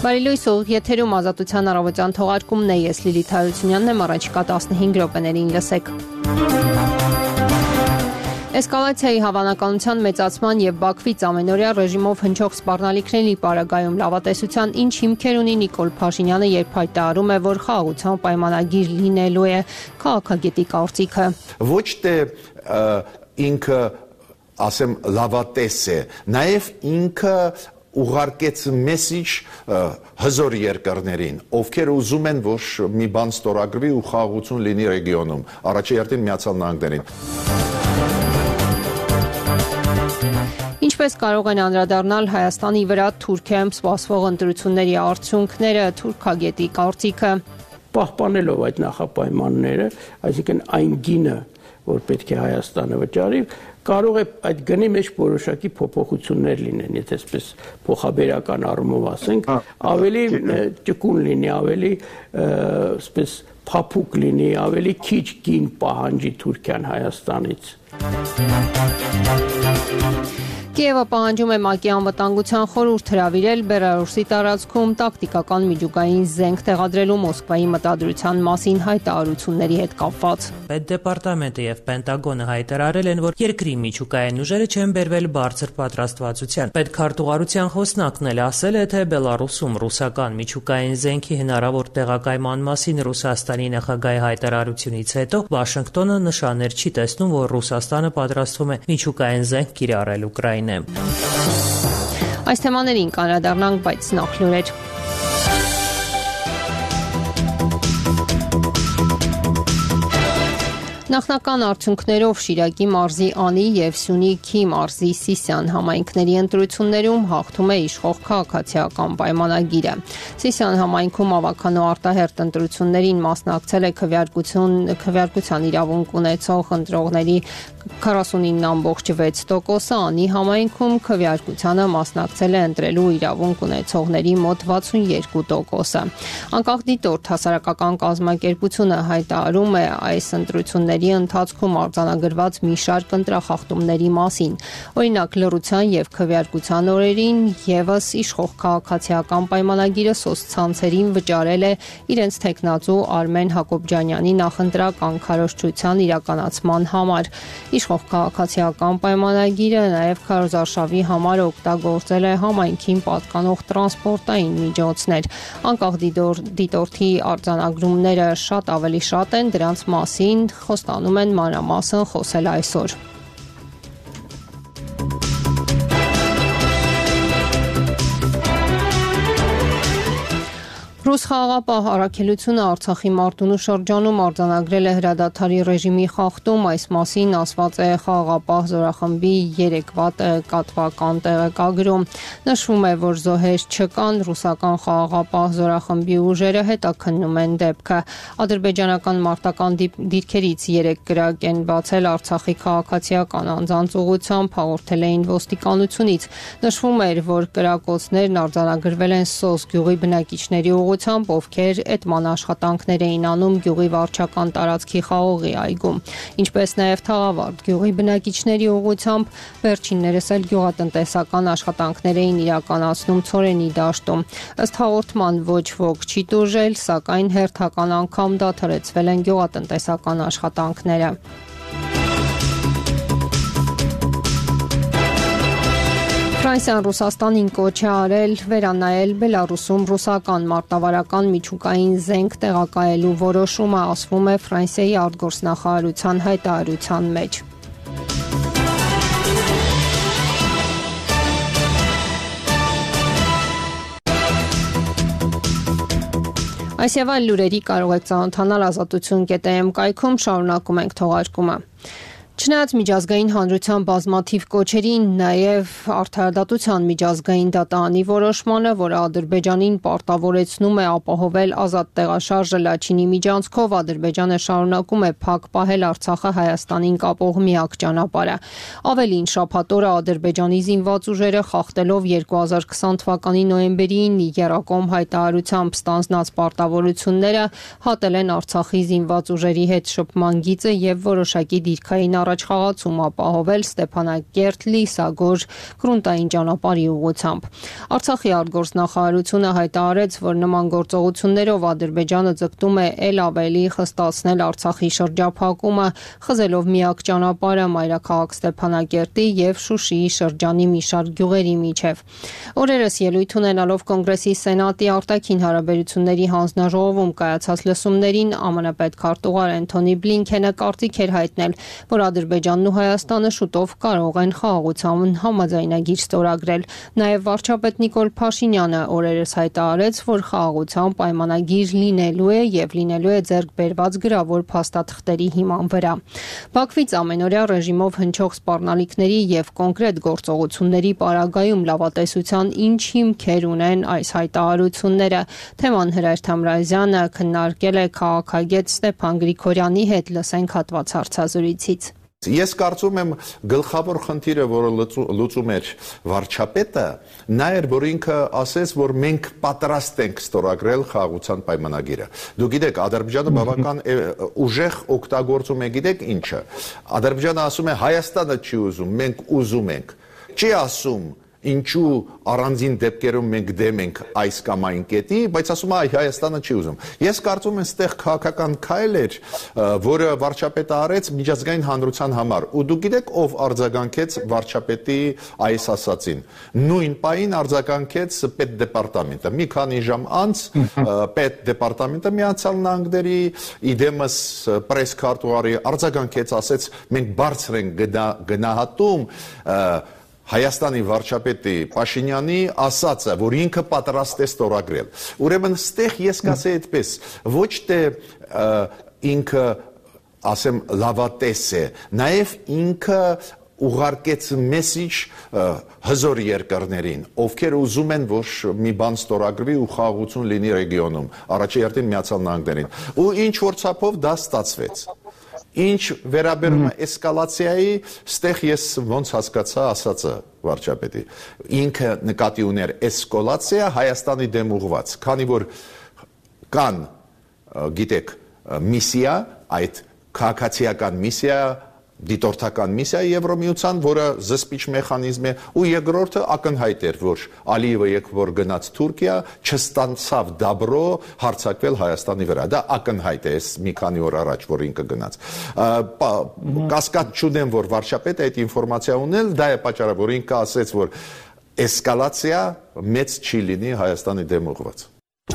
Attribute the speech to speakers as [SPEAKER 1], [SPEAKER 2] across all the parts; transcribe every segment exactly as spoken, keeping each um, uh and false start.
[SPEAKER 1] Բարելույս ուղիղ եթերում ազատության առավոտյան թողարկումն է, ես Լիլիթ Հարությունյանն եմ, առաջիկա տասնհինգ րոպեներին լսեք։ Էսկալացիայի հավանականության մեծացման եւ Բաքվից ամենօրյա ռեժիմով հնչող սպառնալիքների պարագայում լավատեսության ինչ հիմքեր ունի Նիկոլ Փաշինյանը, երբ հայտարարում է, որ խաղաղության պայմանագիր լինելու է քաղաքագետի կարծիքը։
[SPEAKER 2] Ոչ թե ինքը, ասեմ, լավատես է, նաեւ ինքը ուղարկեց մեսիջ հզոր երկրներին, ովքեր ուզում են, որ մի բան ստորագրվի ու խաղաղություն լինի ռեգիոնում, առաջերտին Միացյալ Նահանգներին։
[SPEAKER 1] Ինչպես կարող են անդրադառնալ Հայաստանի վրա Թուրքիայում սպասվող ընտրությունների արդյունքները, թուրքագետի կարծիքը։
[SPEAKER 3] Պահպանելով այդ նախապայմանները, այսինքն այն գինը, որ պետք է Հայաստանը վճարի, կարող է այդ գնի մեջ որոշակի փոփոխություններ լինեն, եթե այսպես փոխաբերական առումով ասենք, ավելի ճկուն լինի, ավելի այսպես փափուկ լինի, ավելի քիչ գին պահանջի Թուրքիան Հայաստանից։
[SPEAKER 1] Կիևը պահանջում է ՄԱԿ-ի անվտանգության խորհուրդ հրավիրել Բելարուսի տարածքում տակտիկական միջուկային զենք տեղադրելու Մոսկվայի մտադրության մասին հայտարարությունների հետ կապված։
[SPEAKER 4] Պետդեպարտամենտը եւ Պենտագոնը հայտարարել են, որ երկրի միջուկային ուժերը չեն բերվել բարձր պատրաստվածության։ Պետքարտուղարության խոսնակն էլ ասել է, թե Բելարուսում ռուսական միջուկային զենքի հնարավոր տեղակայման մասին Ռուսաստանի նախագահի հայտարարությունից հետո Վաշինգտոնը նշաններ չի տեսնում, որ Ռուսաստանը պատրաստվում է միջուկային զենք կիրառել Ուկրաինայում։
[SPEAKER 1] Այս թեմաներին կանդրադառնանք, բայց նախ լուրեր։ Նախնական արդյունքներով Շիրակի մարզի Անի եւ Սյունիքի մարզի Սիսիան համայնքների ընտրություններում հաղթում է իշխող քաղաքացիական պայմանագիրը։ Սիսիան համայնքում ավականու արտահերտ ընտրություններին մասնակցել է քվեարկություն քվեարկության իրավունք ունեցող ընտրողների քառասունինը բացարձակ վեց տոկոսը, Անի համայնքում քվեարկությանը մասնակցել է ընտրելու իրավունք ունեցողների մոտ վաթսունյոթ տոկոսը։ Անկախ դիտորդ հասարակական կազմակերպությունը հայտարարում է այս ընտրությունների ընթացքում արձանագրված մի շարք ընտրախախտումների մասին։ Օրինակ, լռության եւ քվեարկության օրերին եւս իշխող քաղաքացիական պայմանագիրը սոցցանցերին վճարել է իրենց թեկնածու Արմեն Հակոբյանյանի նախընտրական քարոզչության իրականացման համար։ Իշխող քաղաքացիական պայմանագիրը նաև քարոզարշավի համար օգտագործել է համայնքին պատկանող տրանսպորտային միջոցներ։ Անկախ դիտորդի արձանագրումները շատ ավելի շատ են, դրանց մասին խոստանում են մանրամասն խոսել այսօր։ Ռուս խաղաղապահ առաքելությունը Արցախի Մարտունու շրջանում արձանագրել է հրադադարի ռեժիմի խախտում, այս մասին ասված է խաղաղապահ զորախմբի երեկվա տեղեկատվական տեղեկագրում։ Նշվում է, որ զոհեր չկան, ռուսական խաղաղապահ զորախմբի ուժերը հետաքննում են դեպքը։ Ադրբեջանական մարտական դիրքերից երեք կրակ են բացել Արցախի քաղաքացիական անձանց ուղղությամբ, հաղորդել էին ոստիկանությունից։ Նշվում էր, որ կրակոցներն արձանագրվել են Սոս գյուղի բնակիչների ուղղությամբ, ովքեր էտման աշխատանքներ էին անում գյուղի վարչական տարածքի խաղողի այգում, ինչպես նաև Թաղավարտ գյուղի բնակիչների ուղղությամբ վերջիններս էլ գյուղատնտեսական աշխատանքներ էին իրականացնում Ցորենի դաշտում։ Ըստ հաղորդման ոչ ոք չի տուժել, սակայն հերթական անգամ դադարեցվել են գյուղատնտեսական աշխատանքները։ Ֆրանսիան Ռուսաստանին կոչ է արել վերանայել Բելարուսում ռուսական մարտավարական միջուկային զենք տեղակայելու որոշումը, ասվում է Ֆրանսիայի արտգործնախարարության հայտարարության մեջ։ Այս եւ այլ լուրերի կարող եք ծանոթանալ ազատություն կետ է էմ կայքում, շարունակում ենք թողարկումը։ Չնայած միջազգային հանրության բազմաթիվ կոչերին, նաև Արդարադատության միջազգային դատարանի որոշմանը, որը Ադրբեջանին պարտավորեցնում է ապահովել ազատ տեղաշարժը Լաչինի միջանցքով, Ադրբեջանը շարունակում է փակ պահել Արցախը Հայաստանին կապող միակ ճանապարհը։ Ավելին, շաբաթ օրը Ադրբեջանի զինված ուժերը խախտելով երկու հազար քսան թվականի նոյեմբերին եռակողմ հայտարարությամբ ստանձնած պարտավորությունները, հատել են Արցախի զինված ուժերի հետ շփման գիծը եւ որոշակի դիրքային առաջխաղացում ապահովել Ստեփանակերտ-Լիսագոր գրունտային ճանապարհի ուղղությամբ։ Արցախի արտգործնախարարությունը հայտարարեց, որ նման գործողություններով Ադրբեջանը ձգտում է ել ավելի խստացնել Արցախի շրջափակումը, խզելով միակ ճանապարհը մայրաքաղաք Ստեփանակերտի եւ Շուշիի շրջանի մի շարք գյուղերի միջև։ Օրերս ելույթ ունենալով Կոնգրեսի Սենատի արտաքին հարաբերությունների հանձնաժողովում կայացած լսումներին ԱՄՆ պետքարտուղար Անթոնի Բլինքենը կարծիք էր հայտնել, որ Ադրբեջանն ու Հայաստանը շուտով կարող են խաղաղության համաձայնագիր ստորագրել։ Նաև վարչապետ Նիկոլ Փաշինյանը օրերս հայտարարեց, որ խաղաղության պայմանագիր լինելու է եւ լինելու է ձեռք բերված գրավոր փաստաթղթերի հիման վրա։ Բաքվից ամենօրյա ռեժիմով հնչող սպառնալիքների եւ կոնկրետ գործողությունների պարագայում լավատեսության ինչ հիմքեր ունեն այս հայտարարությունները։ Թեման Հրայր Թամրազյանը քննարկել է քաղաքագետ Ստեփան Գրիգորյանի հետ, լսենք հատված հարցազրույցից։
[SPEAKER 2] Ես կարծում եմ գլխավոր խնդիրը, որը լուծում էր վարչապետը, նա էր, որ ինքը ասեց, որ մենք պատրաստ ենք ստորագրել խաղաղության պայմանագիրը։ Դու գիտեք, Ադրբեջանը բավական ուժեղ օգտագործում է, գիտեք ինչը։ Ադրբեջանը ասում է Հայաստանը չի ուզում, մենք ուզում ենք։ Չի ասում ինչու առանձին դեպքերում մենք դեմ ենք այս կամ այն կետի, բայց ասում է Հայաստանը չի ուզում։ Ես կարծում եմ, այստեղ քաղաքական քայլ էր, որը վարչապետը արեց միջազգային հանրության համար։ Ու դու գիտեք, ով արձագանքեց վարչապետի այս ասածին։ Նույն պահին արձագանքեց պետդեպարտամենտը։ Մի քանի ժամ անց պետդեպարտամենտը Միացյալ Նահանգների իդեմս պրես քարտուղարի արձագանքեց, ասեց մենք բարձր ենք գնահատում Հայաստանի վարչապետի Փաշինյանի ասածը, որ ինքը պատրաստ է ստորագրել։ Ուրեմն ստեղ ես կասեի այդպես, ոչ թե ինքը, ասեմ, լավատես է, նաև ինքը ուղարկեց մեսիջ հզոր երկրներին, ովքեր ուզում են, որ մի բան ստորագրվի ու խաղաղություն լինի ռեգիոնում, առաջերտին Միացյալ Նահանգներին։ Ու ինչ որ չափով դա ստացվեց։ Ինչ վերաբերում է էսկալացիայի, ստեղ ես ոնց հասկացա ասածը վարչապետի։ Ինքը նկատի ուներ էսկալացիա Հայաստանի դեմ ուղղված, քանի որ կան, գիտեք, միսիա, այդ քաղաքացիական միսիա, դիտորդական միսիա Եվրոմիության, որը զսպիչ մեխանիզմ է, ու երկրորդը ակնհայտ էր, որ Ալիևը երբ որ գնաց Թուրքիա, չստանցավ դաբրո հարձակվել Հայաստանի վրա։ Դա ակնհայտ է, մի քանի օր առաջ, որ ինքը գնաց։ Կասկած չունեմ, որ վարչապետը այդ ինֆորմացիա ունել, դա է պատճառը, որ ինքը ասեց, որ էսկալացիա մեծ չի լինի Հայաստանի դեմ ուղղված։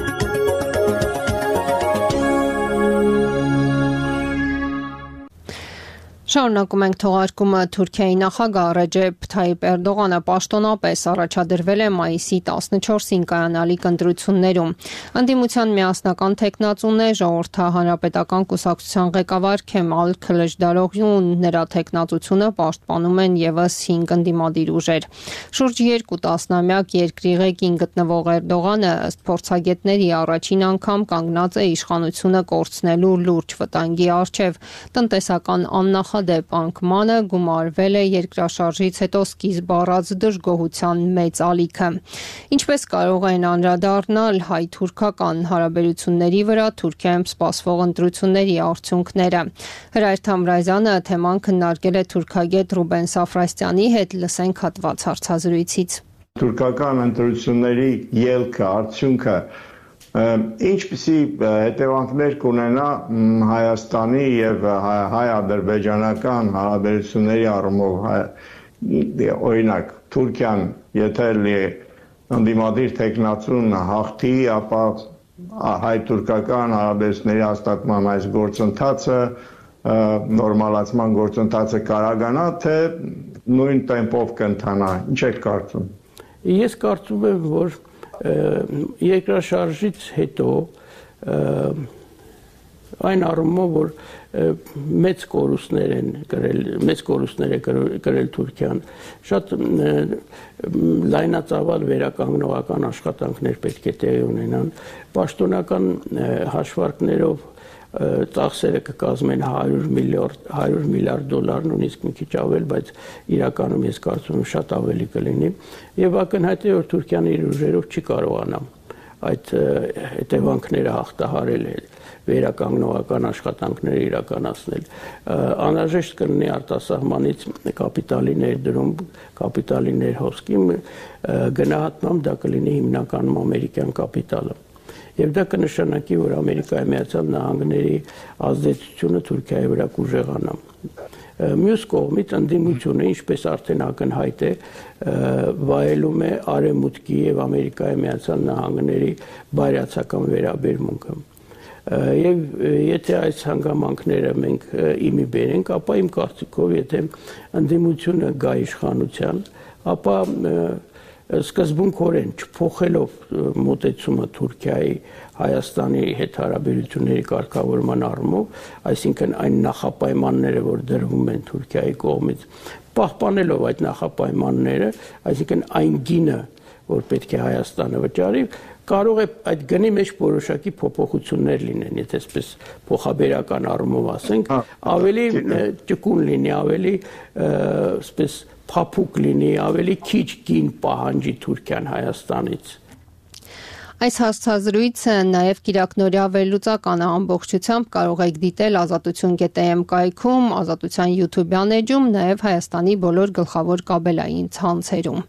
[SPEAKER 1] Շարունակում ենք թողարկումը Թուրքիայի նախագահ Ռեջեփ Թայիպ Էրդողանը պաշտոնապես առաջադրվել է մայիսի տասնչորսին կայանալիք ընտրություններում։ Ընդդիմության միասնական թեկնածուն է ժողովրդահանրապետական կուսակցության ղեկավար Քեմալ Քլեջդարօղլուն, նրա թեկնածությունը պաշտպանում են ևս հինգ ընդդիմադիր ուժեր։ Շուրջ երկու տասնամյակ երկրի ղեկին գտնվող Էրդողանը ըստ փորձագետների առաջին անգամ կանգնած է իշխանությունը կորցնելու լուրջ վտանգի առջև։ Տնտեսական աննախ դեպ անկմանը գումարվել է երկրաշարժից հետո սկիզբ առած դժգոհության մեծ ալիքը։ Ինչպես կարող են անդրադառնալ հայ-թուրքական հարաբերությունների վրա Թուրքիայում սպասվող ընտրությունների արդյունքները։ Հրայր Թամրազյանը թեման քննարկել է թուրքագետ Ռուբեն Սաֆրաստյանի հետ, լսենք հատված հարցազրույցից։
[SPEAKER 5] Թուրքական ընտրությունների ելքը, արդյունքը ինչպիսի հետևանքներ կունենա Հայաստանի եւ հայ-ադրբեջանական հարաբերությունների առումով, օրինակ Թուրքիան եթե ընդդիմադիր թեկնածուն հաղթի, ապա հայ-թուրքական հարաբերությունների հաստատման այս գործընթացը, նորմալացման գործընթացը կարողանա, թե նույն տեմպով կընթանա, ինչ եք կարծում։
[SPEAKER 3] Ես կարծում եմ, որ երկրաշարժից հետո այն առումով, որ մեծ կորուստներ են կրել, մեծ կորուստներ է կրել Թուրքիան, շատ լայնածավալ վերականգնողական աշխատանքներ պետք է տեղի ունենան, պաշտոնական հաշվարկներով ծախսերը կկազմեն հարյուր միլիարդ դոլար, նույնիսկ մի քիչ ավել, բայց իրականում ես կարծում եմ շատ ավելի կլինի, եւ ակնհայտ է, որ Թուրքիան իր ուժերով չի կարողանա այդ հետևանքները հաղթահարել։ վերականգնողական աշխատանքներ իրականացնել։ Անհրաժեշտ կլինի արտասահմանից կապիտալի ներդրում, կապիտալի ներհոսքի գնահատմամբ դա կլինի հիմնականում ամերիկյան կապիտալը։ Եվ դա կնշանակի, որ Ամերիկայի Միացյալ Նահանգների ազդեցությունը Թուրքիայի վրա կուժեղանա։ Մյուս կողմից ընդդիմությունը, ինչպես արդեն ակնհայտ է, վայելում է Արևմուտքի եւ Ամերիկայի Միացյալ Նահանգների բարյացակամ վերաբերմունքը։ Եվ եթե այս հանգամանքները մենք իմի բերենք, ապա իմ կարծիքով, եթե ընդդիմությունը գա իշխանության, ապա սկզբունքորեն չփոխելով մոտեցումը Թուրքիայի Հայաստանի հետ հարաբերությունների կարգավորման առումով, այսինքն այն նախապայմանները, որ դրվում են Թուրքիայի կողմից, պահպանելով այդ նախապայմանները, այսինքն այն գինը, որ պետք է Հայաստանը վճարի, կարող է այդ գնի մեջ որոշակի փոփոխություններ լինեն, եթե այսպես փոխաբերական առումով ասենք, ավելի ճկուն լինի, ավելի այսպես փափուկ լինի, ավելի քիչ գին պահանջի Թուրքիան Հայաստանից։
[SPEAKER 1] Այս հարցազրույցը նաև Կիրակնորյա վերլուծականը ամբողջությամբ կարող եք դիտել ազատություն կետ էմ կայքում, Ազատության YouTube-յան էջում, նաև Հայաստանի բոլոր գլխավոր կաբելային ցանցերում։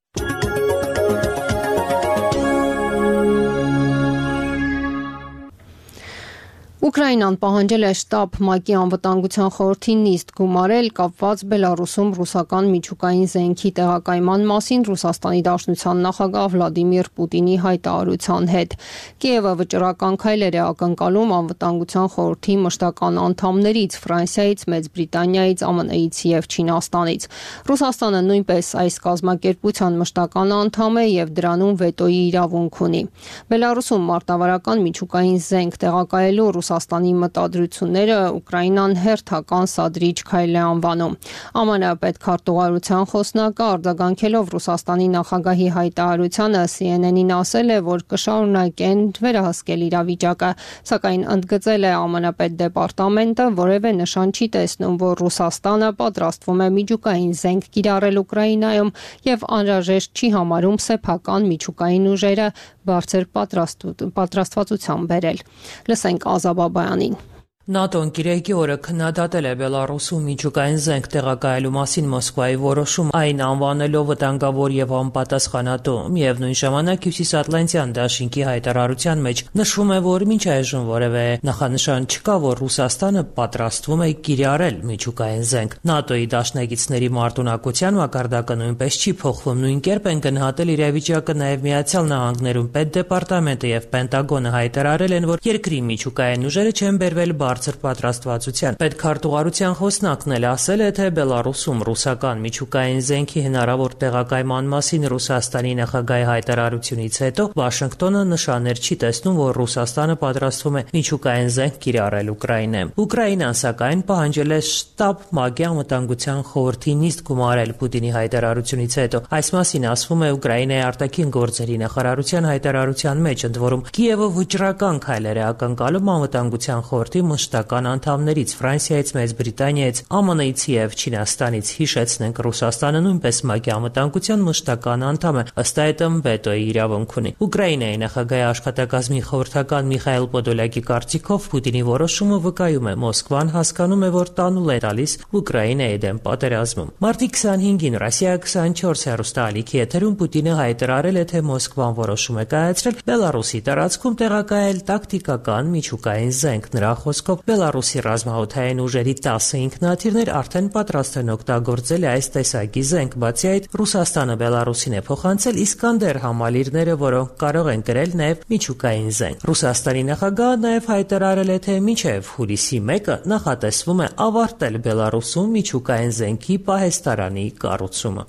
[SPEAKER 1] Ուկրաինան պահանջել է շտաբ ՄԱԿ-ի անվտանգության խորհրդի նիստ գումարել կապված Բելարուսում ռուսական միջուկային զենքի տեղակայման մասին Ռուսաստանի Դաշնության նախագահ Վլադիմիր Պուտինի հայտարարության հետ։ Կիևը վճռական քայլեր է ակնկալում անվտանգության խորհրդի մշտական անդամներից Ֆրանսիայից, Մեծ Բրիտանիայից, ԱՄՆ-ից եւ Չինաստանից։ Ռուսաստանը նույնպես այս կազմակերպության մշտական անդամ է եւ դրանում վետոյի իրավունք ունի։ Բելարուսում մարտավարական միջուկային զենք տեղակայելու Ռուսաստանի մտադրությունները Ուկրաինան հերթական սադրիչ քայլ է անվանում։ ԱՄՆ պետքարտուղարության խոսնակը արձագանքելով Ռուսաստանի նախագահի հայտարարությանը C N N-ին ասել է, որ կշարունակեն վերահսկել իրավիճակը, սակայն ընդգծել է ԱՄՆ պետդեպարտամենտը որևէ նշան չի տեսնում, որ Ռուսաստանը պատրաստվում է միջուկային զենք կիրառել Ուկրաինայում եւ անհրաժեշտ չի համարում սեփական միջուկային ուժերը բարձր պատրաստվածության բերել։ Լսենք Ազաբաբայանին։
[SPEAKER 4] ՆԱՏՕ-ն Կիրակի օրը քննադատել է Բելարուսում միջուկային զենք տեղակայելու մասին Մոսկվայի որոշում, այն անվանելով վտանգավոր եւ անպատասխանատու։ Միևնույն ժամանակ Հյուսիսատլանտյան դաշինքի հայտարարության մեջ նշվում է, որ մինչ այժմ որևէ նախանշան չկա, որ Ռուսաստանը պատրաստվում է կիրառել միջուկային զենք։ ՆԱՏՕ-ի դաշնակիցների մարտունակության մակարդակը նույնպես չի փոխվում։ Նույն կերպ են գնահատել իրավիճակը նաեւ Միացյալ Նահանգներում պետդեպարտամենտը եւ Պենտագոնը հայտարարել են, որ երկրի միջուկային ուժերը չեն բերվել բարձր պատրաստվածության։ Պետքարտուղարության խոսնակն էլ ասել է, թե Բելարուսում ռուսական միջուկային զենքի հնարավոր տեղակայման մասին Ռուսաստանի նախագահի հայտարարությունից հետո Վաշինգտոնը նշաններ չի տեսնում, որ Ռուսաստանը պատրաստվում է միջուկային զենք կիրառել Ուկրաինայում։ Ուկրաինան սակայն պահանջել է շտաբ ՄԱԿ-ի անվտանգության խորհրդի նիստ գումարել Պուտինի հայտարարությունից հետո։ Այս մասին ասվում է Ուկրաինայի արտաքին գործերի նախարարության հայտարարության մեջ, ընդ որում Կիևը վճռական քայլեր է ակնկալում անվտանգության խորհրդի մշտական անդամներից Ֆրանսիայից, Մեծ Բրիտանիայից, ԱՄՆ-ից եւ Չինաստանից։ Հիշեցնենք, Ռուսաստանը նույնպես ՄԱԿ-ի անվտանգության մշտական անդամ է, ըստ այդմ վետոյի իրավունք ունի։ Ուկրաինայի նախագահի աշխատակազմի խորհրդական Միխայել Պոդոլյակի կարծիքով Պուտինի որոշումը վկայում է Մոսկվան հասկանում է, որ տանուլ է տալիս Ուկրաինայի դեմ պատերազմում։ Մարտի քսանհինգին Ռոսիա քսանչորս հեռուստաալիքի եթերում Պուտինը հայտարարել է, թե Մոսկվան որոշում է կայացրել Բելարուսի տարածքում տեղակայել տակտիկական միջուկային զենք։ Նրա խոսքով Բելարուսի ռազմաօդային ուժերի տասը ինքնաթիռներ արդեն պատրաստ են օգտագործել այս տեսակի զենք։ Բացի այդ, Ռուսաստանը Բելարուսին է փոխանցել Իսկանդեր համալիրները, որոնք կարող են կրել նաև միջուկային զենք։ Ռուսաստանի նախագահը նաև հայտարարել է, թե մինչև հուլիսի մեկը նախատեսվում է ավարտել Բելարուսում միջուկային զենքի պահեստարանի կառուցումը։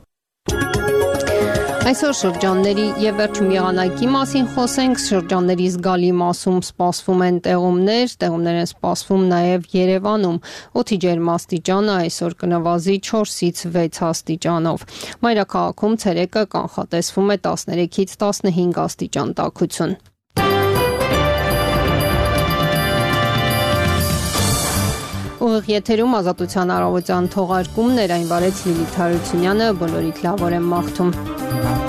[SPEAKER 1] Այսօր շրջանների եւ վերջում եղանակի մասին խոսենք։ Շրջանների զգալի մասում սպասվում են տեղումներ, տեղումներ են սպասվում նաեւ Երևանում։ Օդի ջերմաստիճանը այսօր կնվազի չորսից վեց աստիճանով։ Մայրաքաղաքում ցերեկը կանխատեսվում է տասներեքից տասնհինգ աստիճան տաքություն։ Ուղիղ եթերում Ազատության առավոտյան թողարկումներ, այն վարեց Լիլիթ Հարությունյանը, բոլորիդ լավ օր եմ մաղթում։